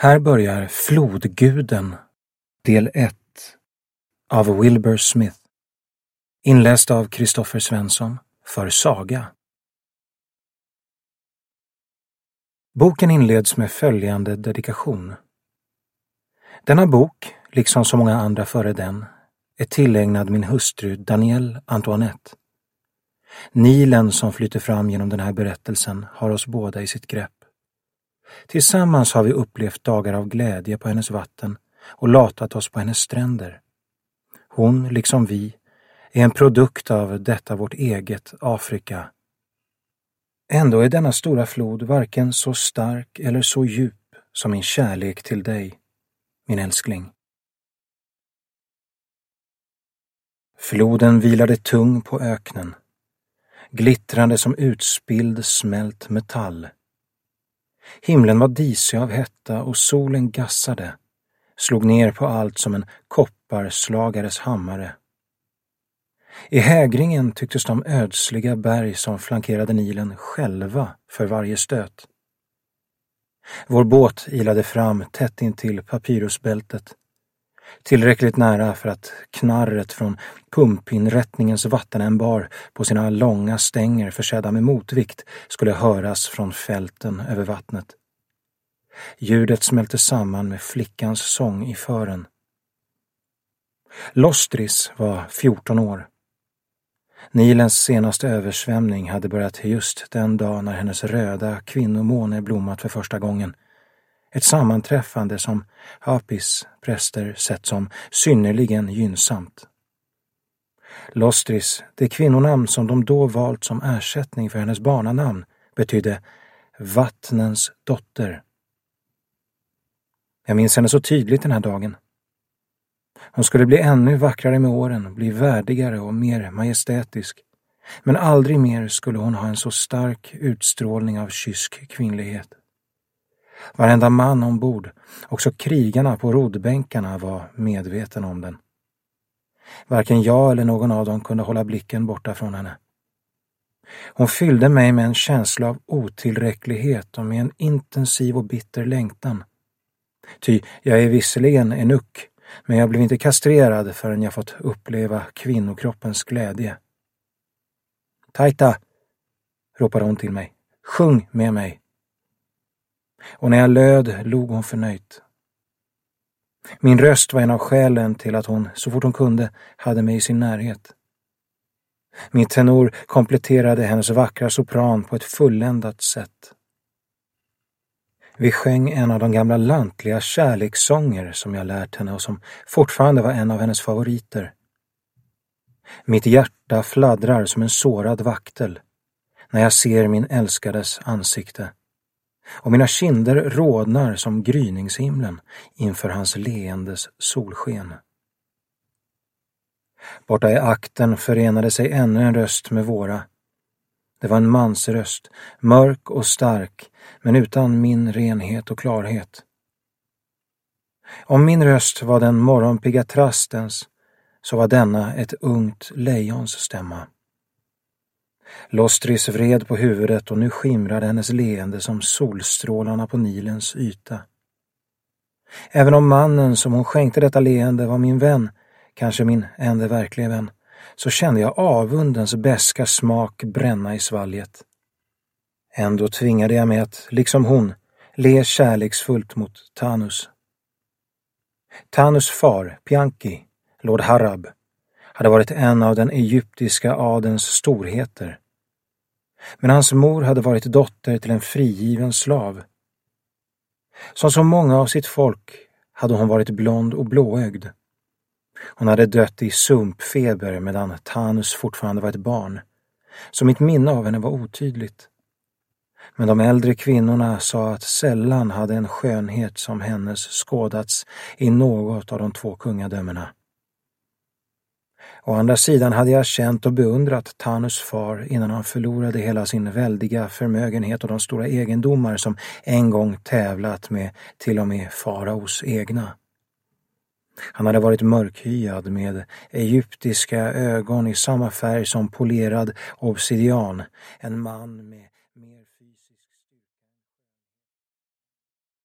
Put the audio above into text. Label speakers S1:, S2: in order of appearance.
S1: Här börjar Flodguden, del 1 av Wilbur Smith. Inläst av Kristoffer Svensson för Saga. Boken inleds med följande dedikation. Denna bok, liksom så många andra före den, är tillägnad min hustru Danielle Antoinette. Nilen som flyter fram genom den här berättelsen har oss båda i sitt grepp. Tillsammans har vi upplevt dagar av glädje på hennes vatten och latat oss på hennes stränder. Hon, liksom vi, är en produkt av detta vårt eget Afrika. Ändå är denna stora flod varken så stark eller så djup som min kärlek till dig, min älskling. Floden vilade tung på öknen, glittrande som utspilld smält metall. Himlen var disig av hetta och solen gassade, slog ner på allt som en kopparslagares hammare. I hägringen tycktes de ödsliga berg som flankerade Nilen själva för varje stöt. Vår båt ilade fram tätt intill papyrusbältet, tillräckligt nära för att knarret från pumpinrättningens vattenämbar på sina långa stänger försedda med motvikt skulle höras från fälten över vattnet. Ljudet smälte samman med flickans sång i fören. Lostris var 14 år. Nilens senaste översvämning hade börjat just den dag när hennes röda kvinnomåne blommat för första gången. Ett sammanträffande som Hapis präster sett som synnerligen gynnsamt. Lostris, det kvinnonamn som de då valt som ersättning för hennes barnanamn, betydde vattnens dotter. Jag minns henne så tydligt den här dagen. Hon skulle bli ännu vackrare med åren, bli värdigare och mer majestätisk. Men aldrig mer skulle hon ha en så stark utstrålning av kysk kvinnlighet. Varenda man ombord, också krigarna på roddbänkarna, var medveten om den. Varken jag eller någon av dem kunde hålla blicken borta från henne. Hon fyllde mig med en känsla av otillräcklighet och med en intensiv och bitter längtan. Ty jag är visserligen enuck, men jag blev inte kastrerad förrän jag fått uppleva kvinnokroppens glädje. Taita, ropade hon till mig. Sjung med mig. Och när jag löd log hon förnöjt. Min röst var en av skälen till att hon, så fort hon kunde, hade mig i sin närhet. Min tenor kompletterade hennes vackra sopran på ett fulländat sätt. Vi sjöng en av de gamla lantliga kärlekssånger som jag lärt henne och som fortfarande var en av hennes favoriter. Mitt hjärta fladdrar som en sårad vaktel när jag ser min älskades ansikte. Och mina kinder rodnar som gryningshimlen inför hans leendes solsken. Borta i akten förenade sig ännu en röst med våra. Det var en mansröst, mörk och stark, men utan min renhet och klarhet. Om min röst var den morgonpigga trastens, så var denna ett ungt lejons stämma. Lostris vred på huvudet och nu skimrade hennes leende som solstrålarna på Nilens yta. Även om mannen som hon skänkte detta leende var min vän, kanske min enda verkliga vän, så kände jag avundens beska smak bränna i svalget. Ändå tvingade jag mig att, liksom hon, le kärleksfullt mot Tanus. Tanus far, Pianki, Lord Harab, hade varit en av den egyptiska adelns storheter. Men hans mor hade varit dotter till en frigiven slav. Som så många av sitt folk hade hon varit blond och blåögd. Hon hade dött i sumpfeber medan Tanus fortfarande var ett barn, så mitt minne av henne var otydligt. Men de äldre kvinnorna sa att sällan hade en skönhet som hennes skådats i något av de 2 kungadömena. Å andra sidan hade jag känt och beundrat Tanus far innan han förlorade hela sin väldiga förmögenhet och de stora egendomar som en gång tävlat med till och med faraos egna. Han hade varit mörkhyad med egyptiska ögon i samma färg som polerad obsidian, en man med